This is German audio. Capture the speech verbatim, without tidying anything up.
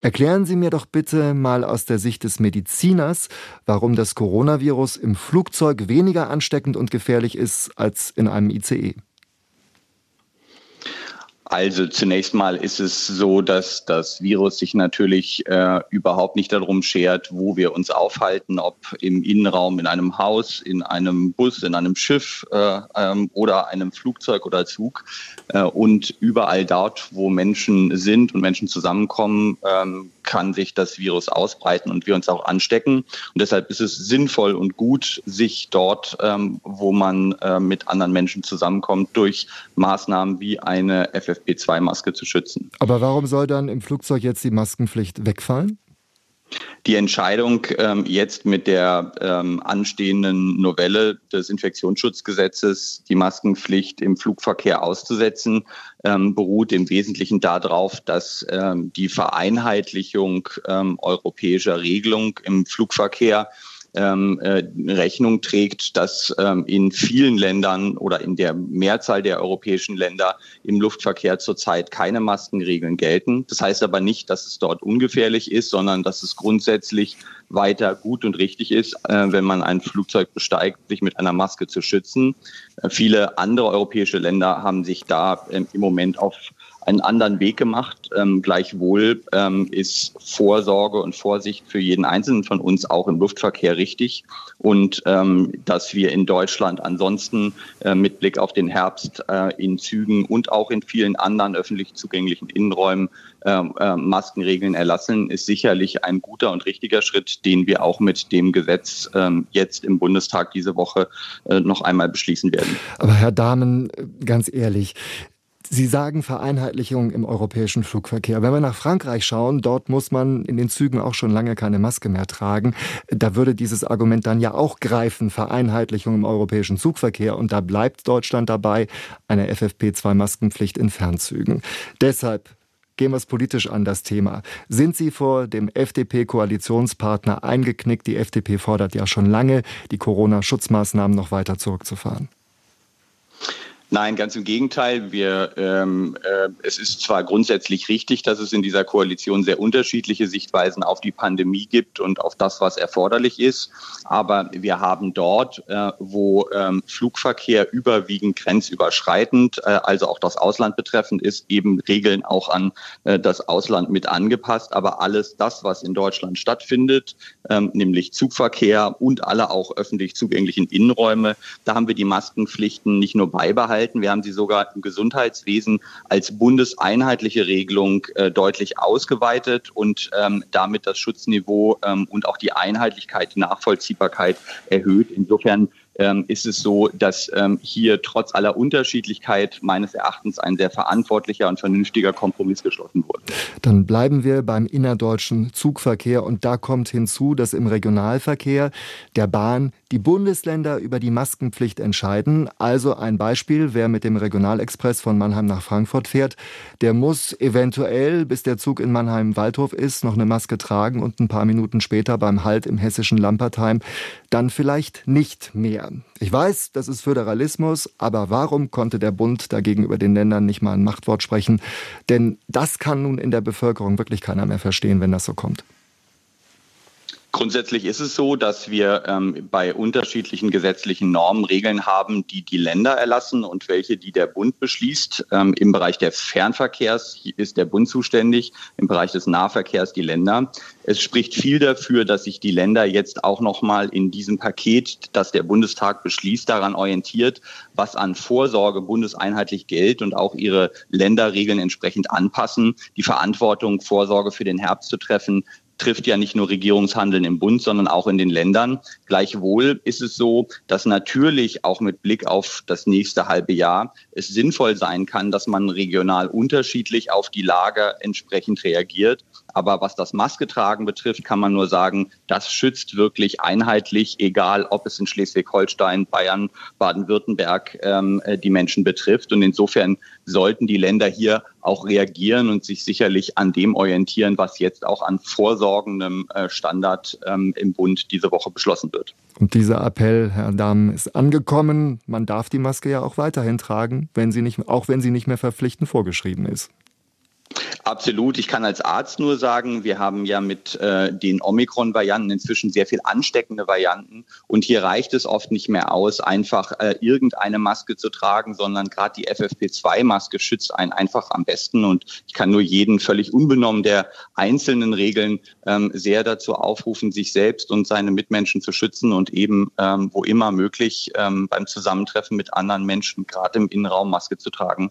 Erklären Sie mir doch bitte mal aus der Sicht des Mediziners, warum das Coronavirus im Flugzeug weniger ansteckend und gefährlich ist als in einem I C E. Also zunächst mal ist es so, dass das Virus sich natürlich äh, überhaupt nicht darum schert, wo wir uns aufhalten, ob im Innenraum, in einem Haus, in einem Bus, in einem Schiff äh, ähm, oder einem Flugzeug oder Zug. Äh, und überall dort, wo Menschen sind und Menschen zusammenkommen, ähm, kann sich das Virus ausbreiten und wir uns auch anstecken. Und deshalb ist es sinnvoll und gut, sich dort, ähm, wo man äh, mit anderen Menschen zusammenkommt, durch Maßnahmen wie eine F F P zwei Maske zu schützen. Aber warum soll dann im Flugzeug jetzt die Maskenpflicht wegfallen? Die Entscheidung, ähm, jetzt mit der ähm, anstehenden Novelle des Infektionsschutzgesetzes die Maskenpflicht im Flugverkehr auszusetzen, ähm, beruht im Wesentlichen darauf, dass ähm, die Vereinheitlichung ähm, europäischer Regelung im Flugverkehr Ähm, äh, Rechnung trägt, dass ähm, in vielen Ländern oder in der Mehrzahl der europäischen Länder im Luftverkehr zurzeit keine Maskenregeln gelten. Das heißt aber nicht, dass es dort ungefährlich ist, sondern dass es grundsätzlich weiter gut und richtig ist, äh, wenn man ein Flugzeug besteigt, sich mit einer Maske zu schützen. Äh, viele andere europäische Länder haben sich da äh, im Moment auf einen anderen Weg gemacht. Ähm, gleichwohl ähm, ist Vorsorge und Vorsicht für jeden Einzelnen von uns auch im Luftverkehr richtig. Und ähm, dass wir in Deutschland ansonsten äh, mit Blick auf den Herbst äh, in Zügen und auch in vielen anderen öffentlich zugänglichen Innenräumen äh, äh, Maskenregeln erlassen, ist sicherlich ein guter und richtiger Schritt, den wir auch mit dem Gesetz äh, jetzt im Bundestag diese Woche äh, noch einmal beschließen werden. Aber Herr Dahmen, ganz ehrlich, Sie sagen Vereinheitlichung im europäischen Flugverkehr. Wenn wir nach Frankreich schauen, dort muss man in den Zügen auch schon lange keine Maske mehr tragen. Da würde dieses Argument dann ja auch greifen, Vereinheitlichung im europäischen Zugverkehr. Und da bleibt Deutschland dabei, eine F F P zwei Maskenpflicht in Fernzügen. Deshalb gehen wir es politisch an, das Thema. Sind Sie vor dem F D P-Koalitionspartner eingeknickt? Die F D P fordert ja schon lange, die Corona-Schutzmaßnahmen noch weiter zurückzufahren. Nein, ganz im Gegenteil. Wir, ähm, äh, es ist zwar grundsätzlich richtig, dass es in dieser Koalition sehr unterschiedliche Sichtweisen auf die Pandemie gibt und auf das, was erforderlich ist. Aber wir haben dort, äh, wo ähm, Flugverkehr überwiegend grenzüberschreitend, äh, also auch das Ausland betreffend ist, eben Regeln auch an äh, das Ausland mit angepasst. Aber alles das, was in Deutschland stattfindet, ähm, nämlich Zugverkehr und alle auch öffentlich zugänglichen Innenräume, da haben wir die Maskenpflichten nicht nur beibehalten. Wir haben sie sogar im Gesundheitswesen als bundeseinheitliche Regelung äh, deutlich ausgeweitet und ähm, damit das Schutzniveau ähm, und auch die Einheitlichkeit, die Nachvollziehbarkeit erhöht. Insofern ähm, ist es so, dass ähm, hier trotz aller Unterschiedlichkeit meines Erachtens ein sehr verantwortlicher und vernünftiger Kompromiss geschlossen wurde. Dann bleiben wir beim innerdeutschen Zugverkehr und da kommt hinzu, dass im Regionalverkehr der Bahn die Bundesländer über die Maskenpflicht entscheiden. Also ein Beispiel, wer mit dem Regionalexpress von Mannheim nach Frankfurt fährt, der muss eventuell, bis der Zug in Mannheim-Waldhof ist, noch eine Maske tragen und ein paar Minuten später beim Halt im hessischen Lampertheim dann vielleicht nicht mehr. Ich weiß, das ist Föderalismus, aber warum konnte der Bund da gegenüber den Ländern nicht mal ein Machtwort sprechen? Denn das kann nun in der Bevölkerung wirklich keiner mehr verstehen, wenn das so kommt. Grundsätzlich ist es so, dass wir ähm, bei unterschiedlichen gesetzlichen Normen Regeln haben, die die Länder erlassen und welche, die der Bund beschließt. Ähm, Im Bereich der Fernverkehrs ist der Bund zuständig, im Bereich des Nahverkehrs die Länder. Es spricht viel dafür, dass sich die Länder jetzt auch noch mal in diesem Paket, das der Bundestag beschließt, daran orientiert, was an Vorsorge bundeseinheitlich gilt und auch ihre Länderregeln entsprechend anpassen. Die Verantwortung, Vorsorge für den Herbst zu treffen, trifft ja nicht nur Regierungshandeln im Bund, sondern auch in den Ländern. Gleichwohl ist es so, dass natürlich auch mit Blick auf das nächste halbe Jahr es sinnvoll sein kann, dass man regional unterschiedlich auf die Lage entsprechend reagiert. Aber was das Masketragen betrifft, kann man nur sagen, das schützt wirklich einheitlich, egal ob es in Schleswig-Holstein, Bayern, Baden-Württemberg ähm, die Menschen betrifft. Und insofern sollten die Länder hier auch reagieren und sich sicherlich an dem orientieren, was jetzt auch an vorsorgendem äh, Standard ähm, im Bund diese Woche beschlossen wird. Und dieser Appell, Herr Dahmen, ist angekommen. Man darf die Maske ja auch weiterhin tragen, wenn sie nicht, auch wenn sie nicht mehr verpflichtend vorgeschrieben ist. Absolut. Ich kann als Arzt nur sagen, wir haben ja mit äh, den Omikron-Varianten inzwischen sehr viel ansteckende Varianten. Und hier reicht es oft nicht mehr aus, einfach äh, irgendeine Maske zu tragen, sondern gerade die F F P zwei Maske schützt einen einfach am besten. Und ich kann nur jeden völlig unbenommen der einzelnen Regeln ähm, sehr dazu aufrufen, sich selbst und seine Mitmenschen zu schützen und eben, ähm, wo immer möglich, ähm, beim Zusammentreffen mit anderen Menschen, gerade im Innenraum, Maske zu tragen.